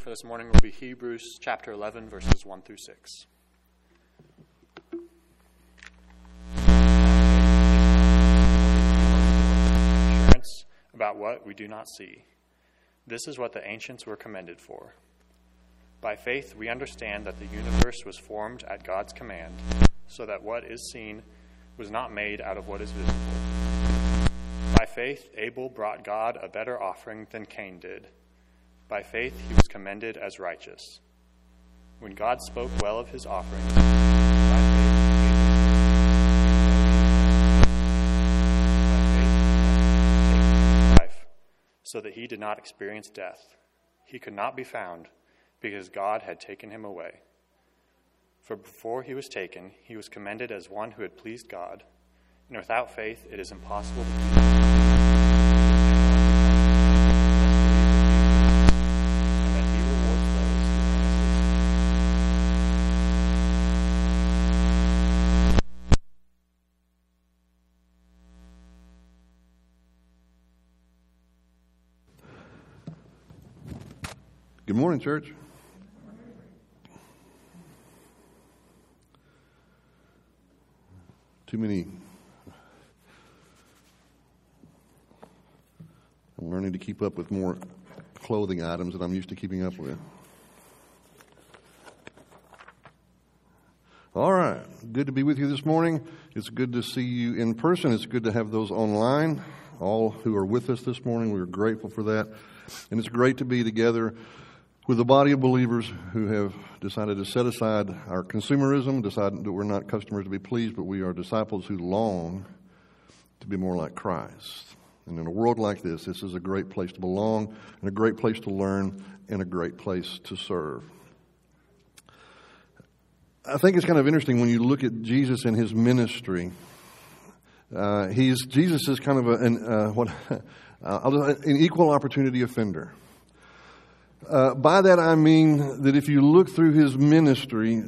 for this morning will be Hebrews chapter 11, verses 1 through 6. Assurance about what we do not see. This is what the ancients were commended for. By faith we understand that the universe was formed at God's command, so that what is seen was not made out of what is visible. By faith Abel brought God a better offering than Cain did. By faith he was commended as righteous. When God spoke well of his offering, by faith life, so that he did not experience death. He could not be found, because God had taken him away. For before he was taken, he was commended as one who had pleased God, and without faith it is impossible to please him. Good morning, church. Too many. I'm learning to keep up with more clothing items than I'm used to keeping up with. All right. Good to be with you this morning. It's good to see you in person. It's good to have those online. All who are with us this morning, we're grateful for that. And it's great to be together with a body of believers who have decided to set aside our consumerism, decided that we're not customers to be pleased, but we are disciples who long to be more like Christ. And in a world like this is a great place to belong, and a great place to learn, and a great place to serve. I think it's kind of interesting when you look at Jesus and his ministry. Jesus is kind of an equal opportunity offender. By that I mean that if you look through his ministry,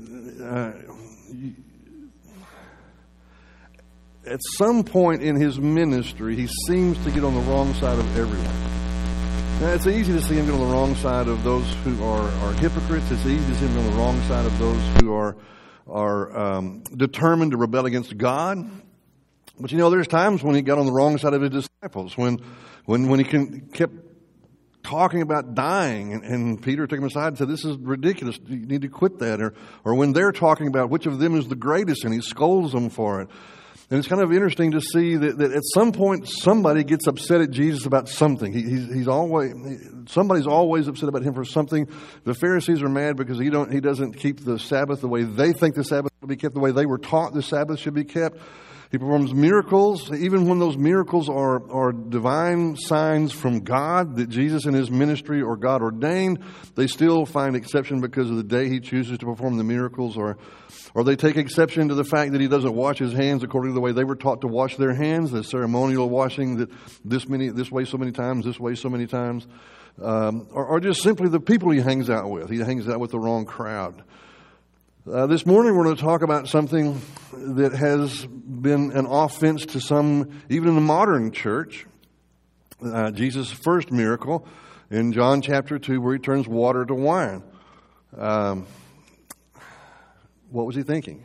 at some point in his ministry, he seems to get on the wrong side of everyone. Now, it's easy to see him get on the wrong side of those who are hypocrites. It's easy to see him get on the wrong side of those who are determined to rebel against God. But there's times when he got on the wrong side of his disciples, when he kept talking about dying, and Peter took him aside and said, "This is ridiculous. You need to quit that." Or when they're talking about which of them is the greatest, and he scolds them for it. And it's kind of interesting to see that at some point somebody gets upset at Jesus about something. Somebody's always upset about him for something. The Pharisees are mad because he doesn't keep the Sabbath the way they think the Sabbath should be kept, the way they were taught the Sabbath should be kept. He performs miracles, even when those miracles are divine signs from God that Jesus in his ministry or God ordained. They still find exception because of the day he chooses to perform the miracles, or they take exception to the fact that he doesn't wash his hands according to the way they were taught to wash their hands, the ceremonial washing that this way so many times, this way so many times, or just simply the people he hangs out with. He hangs out with the wrong crowd. This morning we're going to talk about something that has been an offense to some, even in the modern church. Jesus' first miracle in John chapter 2, where he turns water to wine. What was he thinking?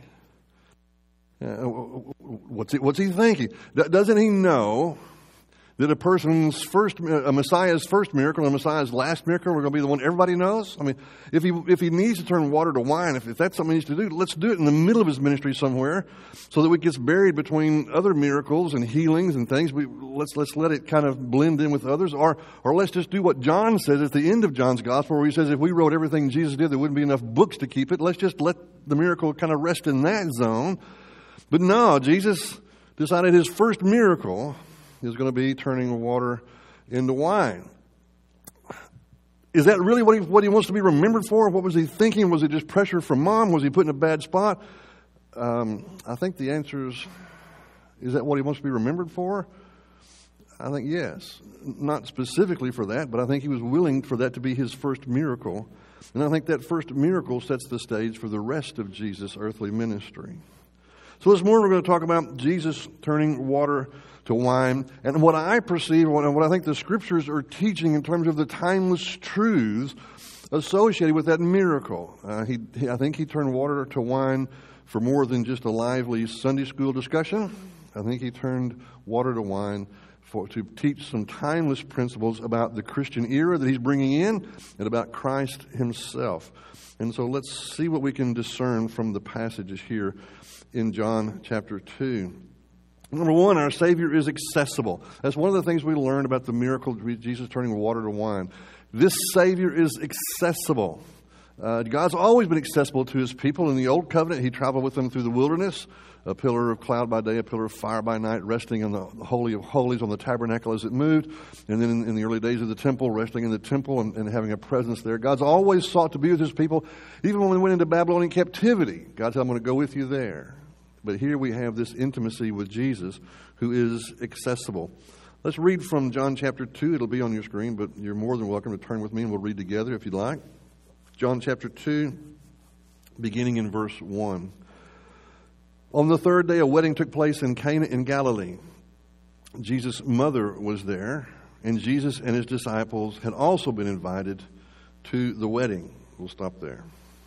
What's he thinking? Doesn't he know that a Messiah's first miracle and a Messiah's last miracle are going to be the one everybody knows? I mean, if he needs to turn water to wine, if that's something he needs to do, let's do it in the middle of his ministry somewhere, so that it gets buried between other miracles and healings and things. Let's let it kind of blend in with others, or let's just do what John says at the end of John's gospel, where he says if we wrote everything Jesus did, there wouldn't be enough books to keep it. Let's just let the miracle kind of rest in that zone. But no, Jesus decided his first miracle is going to be turning water into wine. Is that really what he wants to be remembered for? What was he thinking? Was it just pressure from mom? Was he put in a bad spot? I think the answer is that what he wants to be remembered for? I think yes. Not specifically for that, but I think he was willing for that to be his first miracle. And I think that first miracle sets the stage for the rest of Jesus' earthly ministry. So this morning we're going to talk about Jesus turning water to wine, and what I perceive, what I think the Scriptures are teaching in terms of the timeless truths associated with that miracle. I think he turned water to wine for more than just a lively Sunday school discussion. I think he turned water to wine to teach some timeless principles about the Christian era that he's bringing in and about Christ himself. And so let's see what we can discern from the passages here in John chapter 2. Number one, our Savior is accessible. That's one of the things we learned about the miracle of Jesus turning water to wine. This Savior is accessible. God's always been accessible to his people. In the Old Covenant, he traveled with them through the wilderness, a pillar of cloud by day, a pillar of fire by night, resting in the Holy of Holies on the tabernacle as it moved. And then in the early days of the temple, resting in the temple and having a presence there. God's always sought to be with his people. Even when we went into Babylonian captivity, God said, I'm going to go with you there. But here we have this intimacy with Jesus who is accessible. Let's read from John chapter 2. It'll be on your screen, but you're more than welcome to turn with me and we'll read together if you'd like. John chapter 2, beginning in verse 1. On the third day, a wedding took place in Cana in Galilee. Jesus' mother was there, and Jesus and his disciples had also been invited to the wedding. We'll stop there.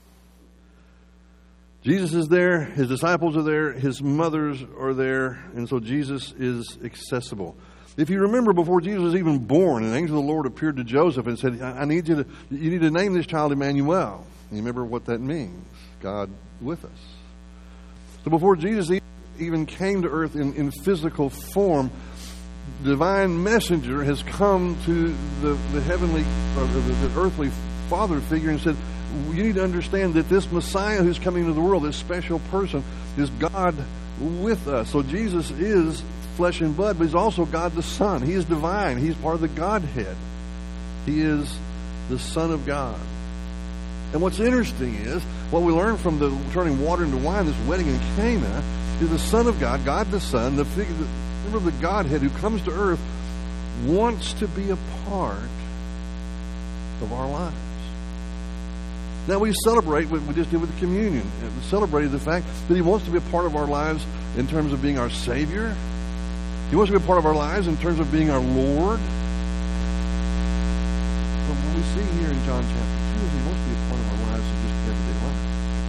Jesus is there, his disciples are there, his mothers are there, and so Jesus is accessible. If you remember, before Jesus was even born, an angel of the Lord appeared to Joseph and said, you need to name this child Emmanuel. You remember what that means? God with us. So before Jesus even came to earth in physical form, the divine messenger has come to the heavenly, or the earthly father figure and said, you need to understand that this Messiah who's coming into the world, this special person, is God with us. So Jesus is flesh and blood, but he's also God the Son. He is divine. He's part of the Godhead. He is the Son of God. And what's interesting is, what we learn from the turning water into wine, this wedding in Cana, is the Son of God, God the Son, the figure, member of the Godhead who comes to earth, wants to be a part of our lives. Now we celebrate what we just did with the communion. We celebrated the fact that he wants to be a part of our lives in terms of being our Savior. He wants to be a part of our lives in terms of being our Lord. But what we see here in John chapter 2 is he wants to be a part of our lives in just everyday life.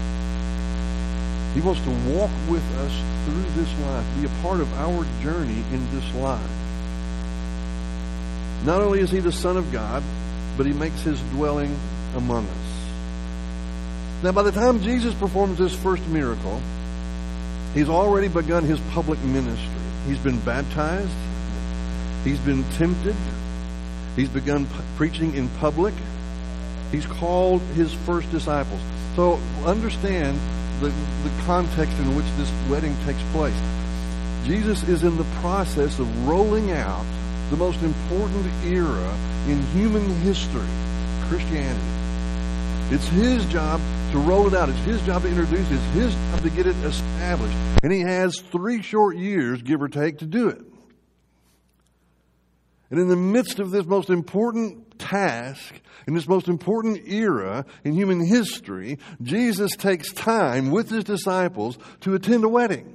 He wants to walk with us through this life, be a part of our journey in this life. Not only is he the Son of God, but he makes his dwelling among us. Now, by the time Jesus performs this first miracle, he's already begun his public ministry. He's been baptized. He's been tempted. He's begun preaching in public. He's called his first disciples. So understand the context in which this wedding takes place. Jesus is in the process of rolling out the most important era in human history, Christianity. It's his job to roll it out. It's his job to introduce it. It's his job to get it established. And he has 3 short years, give or take, to do it. And in the midst of this most important task, in this most important era in human history, Jesus takes time with his disciples to attend a wedding.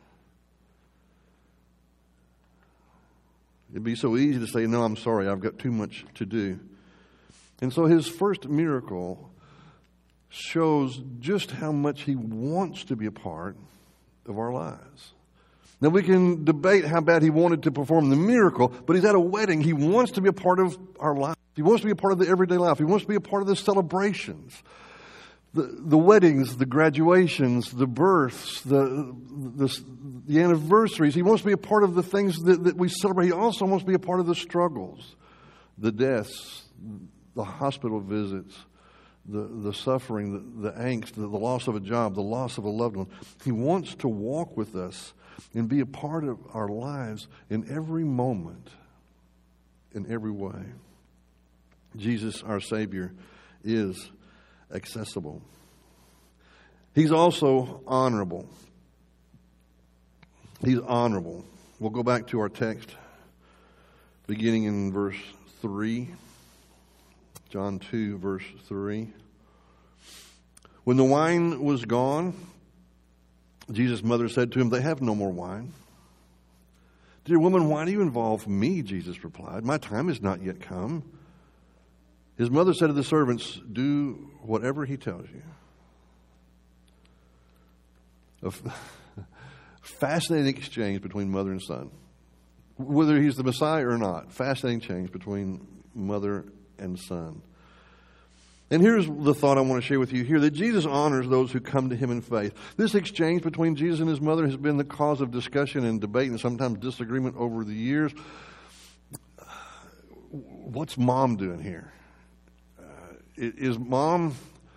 It'd be so easy to say, no, I'm sorry, I've got too much to do. And so his first miracle shows just how much he wants to be a part of our lives. Now, we can debate how bad he wanted to perform the miracle, but he's at a wedding. He wants to be a part of our lives. He wants to be a part of the everyday life. He wants to be a part of the celebrations, the weddings, the graduations, the births, the anniversaries. He wants to be a part of the things that we celebrate. He also wants to be a part of the struggles, the deaths, the hospital visits, the suffering, the angst, the loss of a job, the loss of a loved one. He wants to walk with us and be a part of our lives in every moment, in every way. Jesus, our Savior, is accessible. He's also honorable. He's honorable. We'll go back to our text, beginning in verse 3. John 2, verse 3. When the wine was gone, Jesus' mother said to him, "They have no more wine." "Dear woman, why do you involve me?" Jesus replied. "My time has not yet come." His mother said to the servants, "Do whatever he tells you." A fascinating exchange between mother and son. Whether he's the Messiah or not, fascinating change between mother and son. And here's the thought I want to share with you here, that Jesus honors those who come to him in faith. This exchange between Jesus and his mother has been the cause of discussion and debate and sometimes disagreement over the years. What's mom doing here? Is mom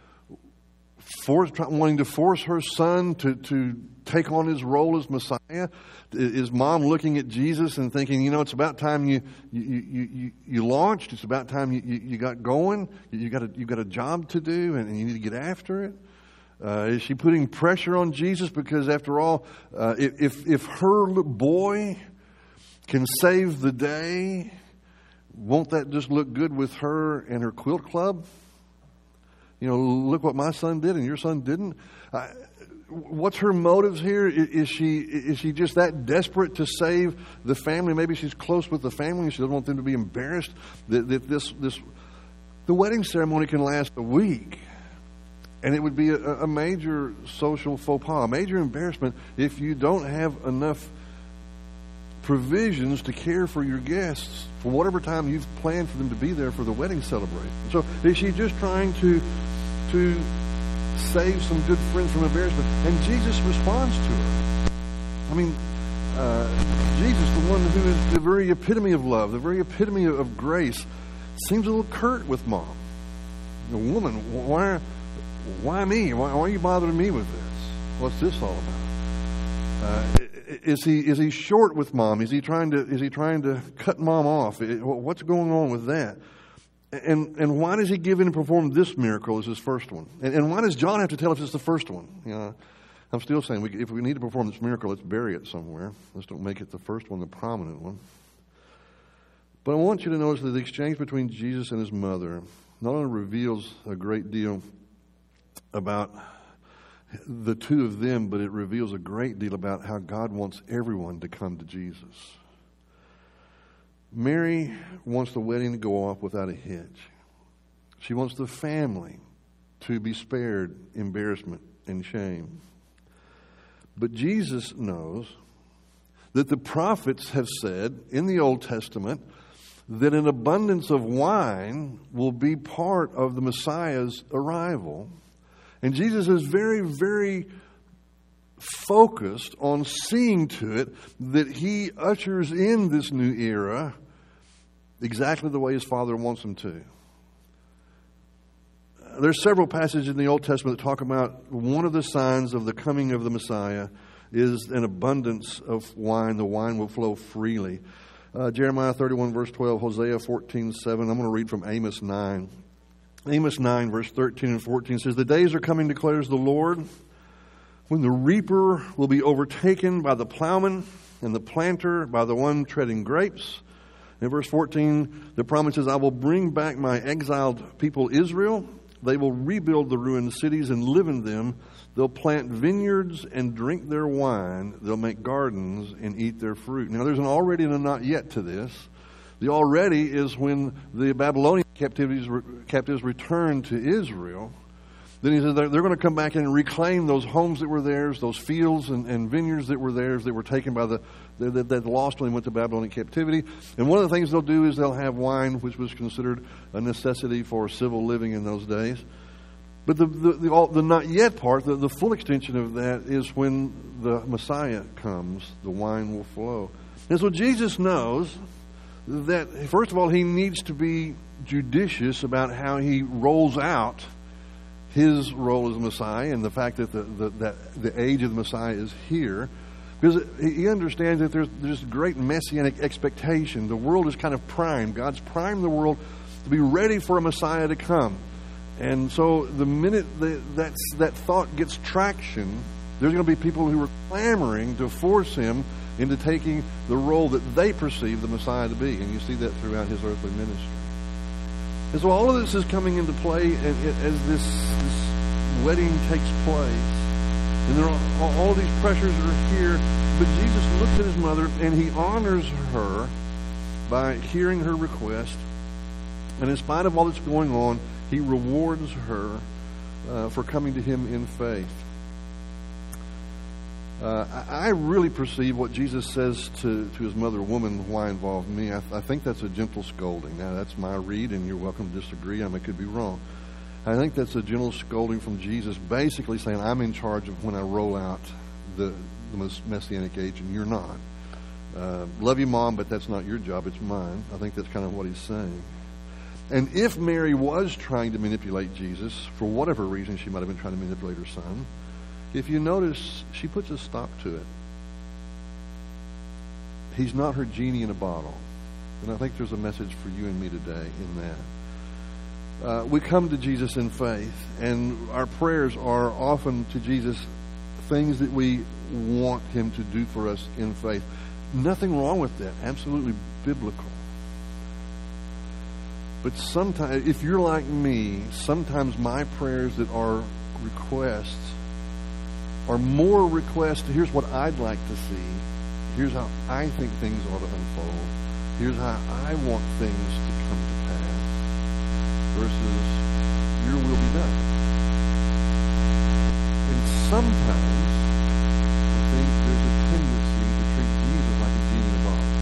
wanting to force her son to take on his role as Messiah? Is mom looking at Jesus and thinking, it's about time you launched. It's about time you got going. You've got a job to do, and you need to get after it. Is she putting pressure on Jesus because, after all, if her boy can save the day, won't that just look good with her and her quilt club? Look what my son did and your son didn't. What's her motives here? Is she just that desperate to save the family? Maybe she's close with the family and she doesn't want them to be embarrassed that the wedding ceremony can last a week. And it would be a major social faux pas, a major embarrassment if you don't have enough provisions to care for your guests for whatever time you've planned for them to be there for the wedding celebration. So is she just trying to save some good friends from embarrassment? And Jesus responds to her. Jesus, the one who is the very epitome of love, the very epitome of grace, seems a little curt with mom. The woman, why me? Why are you bothering me with this? What's this all about? Is he short with mom? Is he trying to cut mom off? What's going on with that? And why does he give in and perform this miracle as his first one? And why does John have to tell us it's the first one? I'm still saying if we need to perform this miracle, let's bury it somewhere. Let's don't make it the first one, the prominent one. But I want you to notice that the exchange between Jesus and his mother not only reveals a great deal about the two of them, but it reveals a great deal about how God wants everyone to come to Jesus. Mary wants the wedding to go off without a hitch. She wants the family to be spared embarrassment and shame. But Jesus knows that the prophets have said in the Old Testament that an abundance of wine will be part of the Messiah's arrival. And Jesus is very, very focused on seeing to it that he ushers in this new era exactly the way his Father wants him to. There's several passages in the Old Testament that talk about one of the signs of the coming of the Messiah is an abundance of wine. The wine will flow freely. Jeremiah 31 verse 12, Hosea 14:7. I'm going to read from Amos 9. Amos 9 verse 13 and 14 says, "The days are coming, declares the Lord, when the reaper will be overtaken by the plowman and the planter by the one treading grapes." In verse 14, the promise says, "I will bring back my exiled people Israel. They will rebuild the ruined cities and live in them. They'll plant vineyards and drink their wine. They'll make gardens and eat their fruit." Now, there's an already and a not yet to this. The already is when the Babylonian captives return to Israel. Then he says they're going to come back and reclaim those homes that were theirs, those fields and vineyards that were theirs, that were taken by that lost when they went to Babylonian captivity. And one of the things they'll do is they'll have wine, which was considered a necessity for civil living in those days. But the not yet part, the full extension of that is when the Messiah comes, the wine will flow. And so Jesus knows that, first of all, he needs to be judicious about how he rolls out his role as Messiah and the fact that the age of the Messiah is here. Because he understands that there's great messianic expectation. The world is kind of primed. God's primed the world to be ready for a Messiah to come. And so the minute that thought gets traction, there's going to be people who are clamoring to force him into taking the role that they perceive the Messiah to be. And you see that throughout his earthly ministry. And so all of this is coming into play as this wedding takes place. And there are, all these pressures are here. But Jesus looks at his mother and he honors her by hearing her request, And in spite of all that's going on, he rewards her for coming to him in faith. I really perceive what Jesus says to his mother, "Woman, why involve me?" I think that's a gentle scolding. Now, that's my read, and you're welcome to disagree. I could be wrong. I think that's a gentle scolding from Jesus, basically saying, I'm in charge of when I roll out the Messianic age, and you're not. Love you, Mom, but that's not your job. It's mine. I think that's kind of what he's saying. And if Mary was trying to manipulate Jesus, for whatever reason she might have been trying to manipulate her son, if you notice, she puts a stop to it. He's not her genie in a bottle. And I think there's a message for you and me today in that. We come to Jesus in faith, and our prayers are often to Jesus things that we want him to do for us in faith. Nothing wrong with that. Absolutely biblical. But sometimes, if you're like me, sometimes my prayers that are requests are more requests. Here's what I'd like to see. Here's how I think things ought to unfold. Here's how I want things to come to pass. Versus, your will be done. And sometimes, I think there's a tendency to treat Jesus like a genie in a bottle.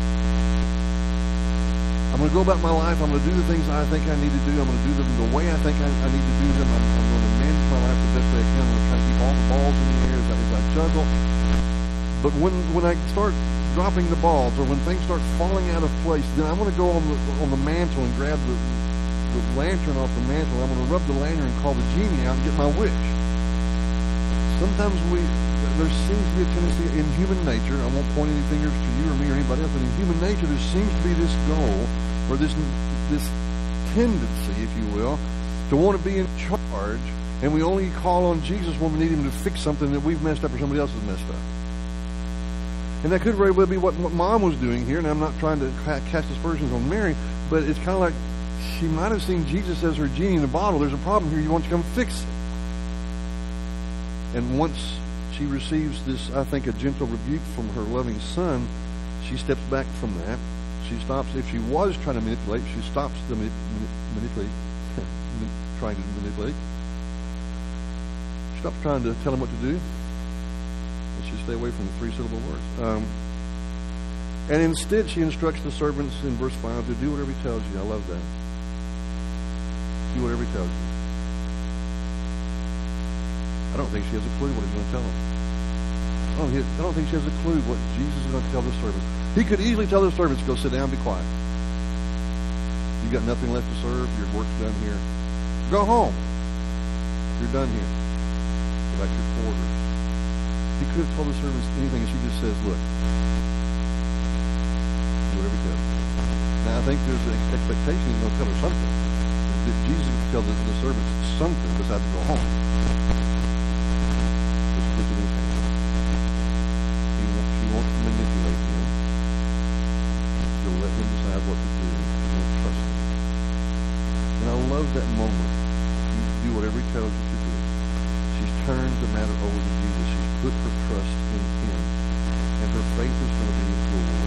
I'm going to go about my life. I'm going to do the things I think I need to do. I'm going to do them the way I think I need to do them. I'm going to manage my life the best way I can. I'm going to try to keep all the balls in the air as I juggle. But when I start dropping the balls, or when things start falling out of place, then I'm going to go on the mantle and grab the lantern off the mantle. I'm going to rub the lantern and call the genie out and get my wish. Sometimes there seems to be a tendency in human nature. I won't point any fingers to you or me or anybody else, but in human nature there seems to be this goal, or this tendency, if you will, to want to be in charge, and we only call on Jesus when we need him to fix something that we've messed up or somebody else has messed up. And that could very well be what Mom was doing here, and I'm not trying to cast aspersions on Mary, but it's kind of like she might have seen Jesus as her genie in a bottle. There's a problem here. You want to come fix it. And once she receives this, I think, a gentle rebuke from her loving son, she steps back from that. She stops. If she was trying to manipulate, she stops the trying to manipulate. She stops trying to tell him what to do. And she stay away from the three-syllable words. And instead, she instructs the servants in verse 5 to do whatever he tells you. I love that. Do whatever he tells you. I don't think she has a clue what he's going to tell them. I don't think she has a clue what Jesus is going to tell the servants. He could easily tell the servants, go sit down, be quiet. You've got nothing left to serve. Your work's done here. Go home. You're done here. Go back to your quarters. He could have told the servants anything, and she just says, look, do whatever he tells you. Now, I think there's an expectation he's going to tell her something. That Jesus can tell the servants something besides to go home. Just put it in his hand. She wants to manipulate him. She'll let him decide what to do. She won't trust him. And I love that moment. You do whatever he tells you to do. She's turned the matter over to Jesus. She's put her trust in him. And her faith is going to be rewarded.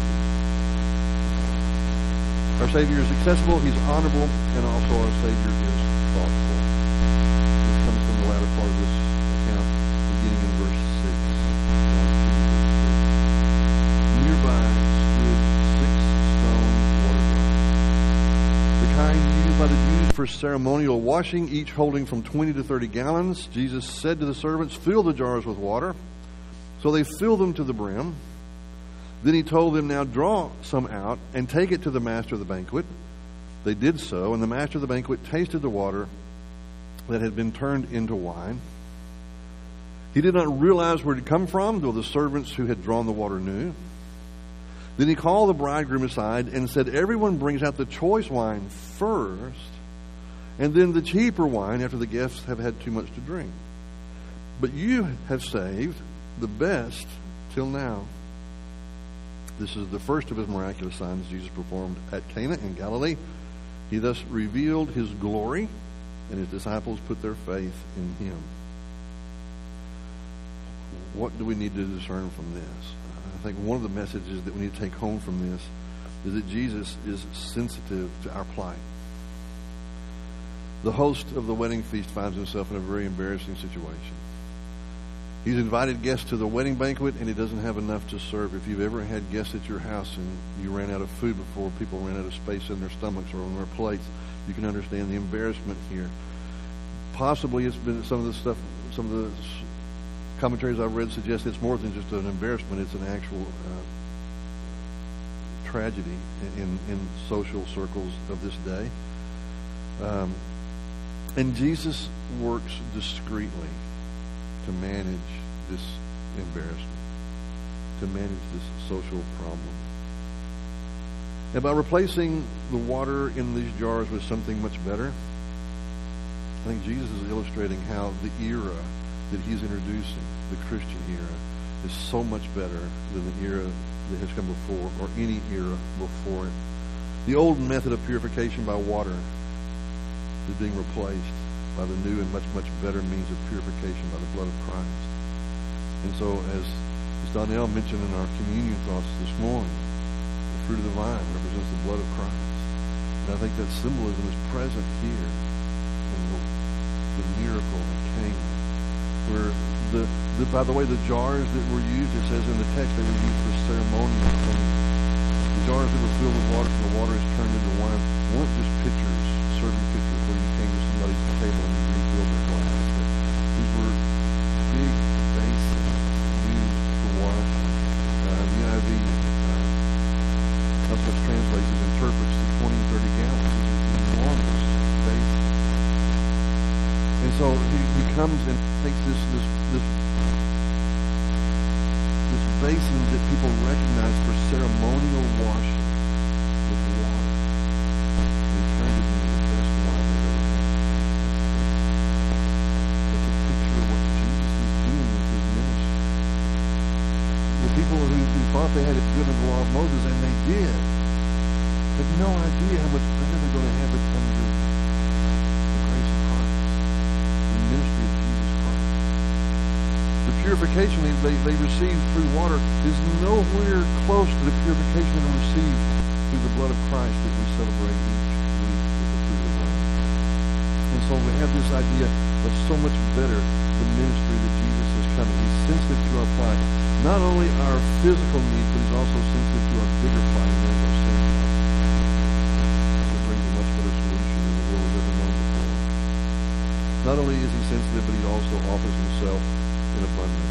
Our Savior is accessible, he's honorable, and also our Savior is thoughtful. This comes from the latter part of this account, beginning in verse 6. Nearby stood 6 stone water drums, the kind used by the Jews for ceremonial washing, each holding from 20 to 30 gallons. Jesus said to the servants, fill the jars with water. So they filled them to the brim. Then he told them, now draw some out and take it to the master of the banquet. They did so, and the master of the banquet tasted the water that had been turned into wine. He did not realize where it had come from, though the servants who had drawn the water knew. Then he called the bridegroom aside and said, everyone brings out the choice wine first, and then the cheaper wine after the guests have had too much to drink. But you have saved the best till now. This is the first of his miraculous signs Jesus performed at Cana in Galilee. He thus revealed his glory, and his disciples put their faith in him. What do we need to discern from this? I think one of the messages that we need to take home from this is that Jesus is sensitive to our plight. The host of the wedding feast finds himself in a very embarrassing situation. He's invited guests to the wedding banquet, and he doesn't have enough to serve. If you've ever had guests at your house and you ran out of food before people ran out of space in their stomachs or on their plates, you can understand the embarrassment here. Possibly it's been some of the commentaries I've read suggest it's more than just an embarrassment. It's an actual tragedy in social circles of this day. And Jesus works discreetly to manage this embarrassment, to manage this social problem. And by replacing the water in these jars with something much better, I think Jesus is illustrating how the era that he's introducing, the Christian era, is so much better than the era that has come before, or any era before it. The old method of purification by water is being replaced by the new and much, much better means of purification by the blood of Christ. And so, as Donnell mentioned in our communion thoughts this morning, the fruit of the vine represents the blood of Christ. And I think that symbolism is present here in the miracle at Cana, where by the way, the jars that were used, it says in the text, they were used for ceremonial cleansing. The jars that were filled with water, and the water is turned into wine, weren't just pitchers, serving pitchers where you came to somebody's table and you refilled their glass. But these were big basins used for washing. The NIV, that's what translates and interprets the 20 and 30 gallons. These are enormous basins. And so he comes and takes this basin that people recognize for ceremonial washing with water. They turned it into the best wine they've ever had. It's a picture of what Jesus is doing with his ministry. The people who thought they had it good in the law of Moses, and they did, had no idea how much better they're going to have it under the grace of Christ, the ministry of Jesus Christ. The purification they received through water is nowhere close to the purification they received through the blood of Christ that we celebrate each week with the fruit of the vine. And so we have this idea of so much better the ministry that Jesus is coming. He's sensitive to our plight, not only our physical needs, but he's also sensitive to our bigger plight, and that's our sin. It brings a much better solution than the world has ever known before. Not only is he sensitive, but he also offers himself in abundance.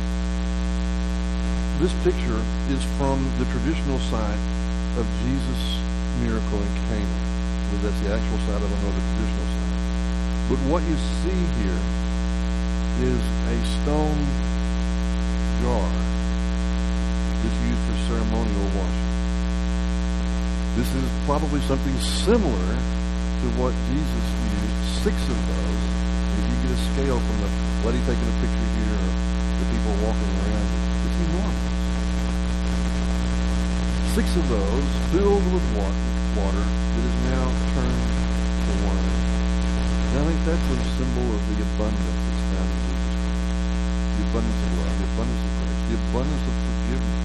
This picture is from the traditional site of Jesus' miracle in Cana. Well, that's the actual site, I don't know the traditional site. But what you see here is a stone jar that's used for ceremonial washing. This is probably something similar to what Jesus used, 6 of those. If you get a scale from the lady taking a picture here, or the people walking around, it's enormous. 6 of those filled with water that is now turned to wine. And I think that's a symbol of the abundance that's found in Jesus Christ. The abundance of love, the abundance of grace, the abundance of forgiveness,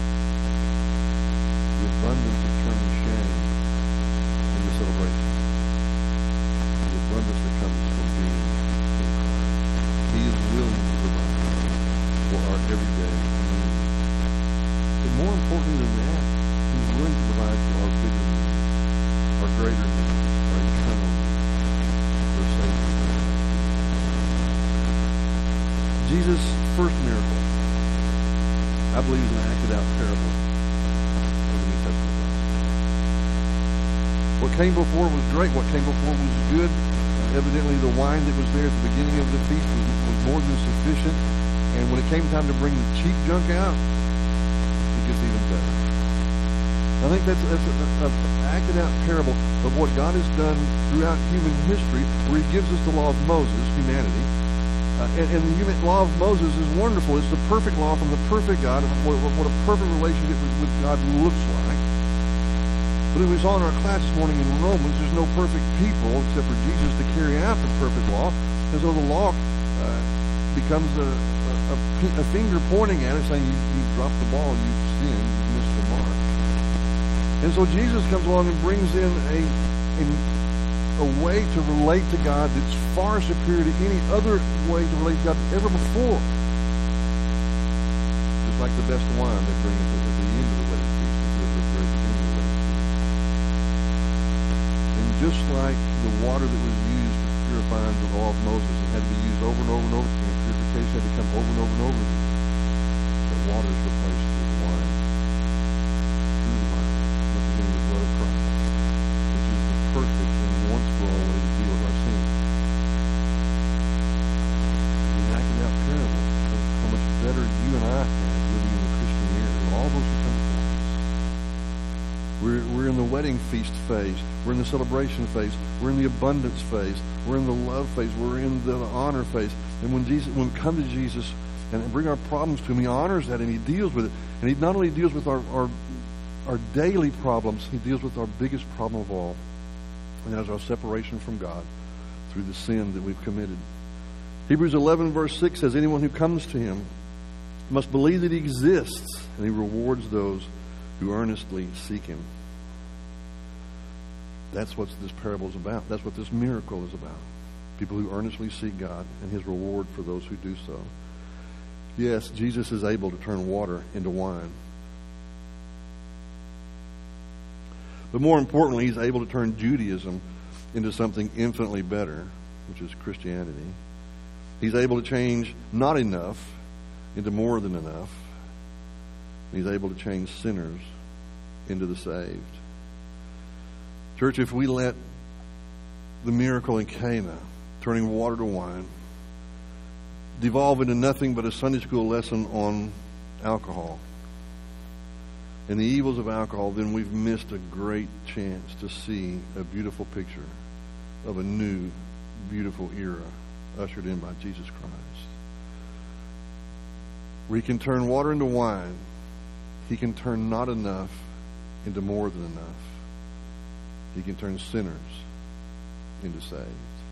the abundance of turning shame into celebration, the abundance that comes from being in Christ. He is willing to provide for our everyday needs. But more importantly than that, he's willing to provide for our bigger needs, our greater needs, our eternal needs, for Savior. Jesus' first miracle, I believe, is an acted out parable of the New Testament gospel. What came before was great. What came before was good. Evidently, the wine that was there at the beginning of the feast was more than sufficient. And when it came time to bring the cheap junk out, it gets even better. I think that's an acted out parable of what God has done throughout human history, where he gives us the law of Moses, humanity. And the law of Moses is wonderful. It's the perfect law from the perfect God, what a perfect relationship with God looks like. But as we saw in our class this morning in Romans, there's no perfect people except for Jesus to carry out the perfect law. And so the law becomes a finger pointing at it, saying, you've dropped the ball, you've sinned, you've missed the mark. And so Jesus comes along and brings in a a way to relate to God that's far superior to any other way to relate to God ever before. Just like the best wine they bring at the end of the wedding feast instead of the very beginning of the wedding feast. And just like the water that was used to purify under the law of Moses and had to be used over and over and over again, purification had to come over and over and over again. The water is replaced with wine. True wine, representing the blood of Christ, which is the perfect and once for all way to deal with our sin. The enacted out parable of how much better you and I have living in the Christian year than all those who come before us. We're in the wedding feast phase. We're in the celebration phase. We're in the abundance phase. We're in the love phase. We're in the honor phase. And when we come to Jesus and bring our problems to Him, He honors that and He deals with it. And He not only deals with our daily problems, He deals with our biggest problem of all. And that is our separation from God through the sin that we've committed. Hebrews 11 verse 6 says, anyone who comes to Him must believe that He exists, and He rewards those who earnestly seek Him. That's what this parable is about. That's what this miracle is about. People who earnestly seek God and His reward for those who do so. Yes, Jesus is able to turn water into wine. But more importantly, He's able to turn Judaism into something infinitely better, which is Christianity. He's able to change not enough into more than enough. He's able to change sinners into the saved. Church, if we let the miracle in Cana, turning water to wine, devolve into nothing but a Sunday school lesson on alcohol and the evils of alcohol, then we've missed a great chance to see a beautiful picture of a new, beautiful era ushered in by Jesus Christ. Where He can turn water into wine, He can turn not enough into more than enough. He can turn sinners into saved.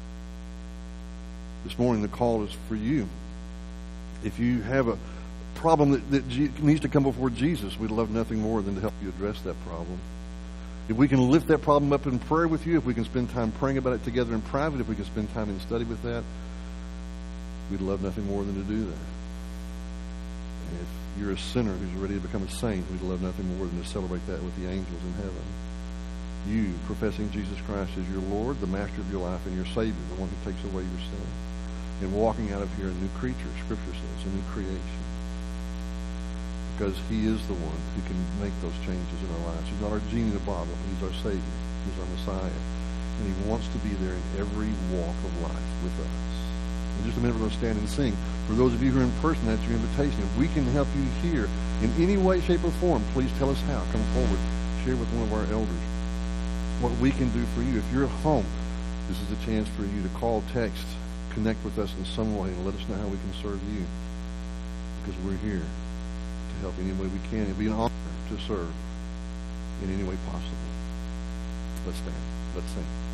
This morning the call is for you. If you have a problem that needs to come before Jesus, we'd love nothing more than to help you address that problem. If we can lift that problem up in prayer with you, if we can spend time praying about it together in private, if we can spend time in study with that, we'd love nothing more than to do that. And if you're a sinner who's ready to become a saint, we'd love nothing more than to celebrate that with the angels in heaven. You professing Jesus Christ as your Lord, the master of your life, and your Savior, the one who takes away your sin. And walking out of here a new creature, Scripture says, a new creation. Because He is the one who can make those changes in our lives. He's not our genie in a bottle. He's our Savior. He's our Messiah. And He wants to be there in every walk of life with us. In just a minute, we're going to stand and sing. For those of you who are in person, that's your invitation. If we can help you here in any way, shape, or form, please tell us how. Come forward. Share with one of our elders what we can do for you. If you're at home, this is a chance for you to call, text, connect with us in some way, and let us know how we can serve you. Because we're here to help any way we can. It'd be an honor to serve in any way possible. Let's stand. Let's sing.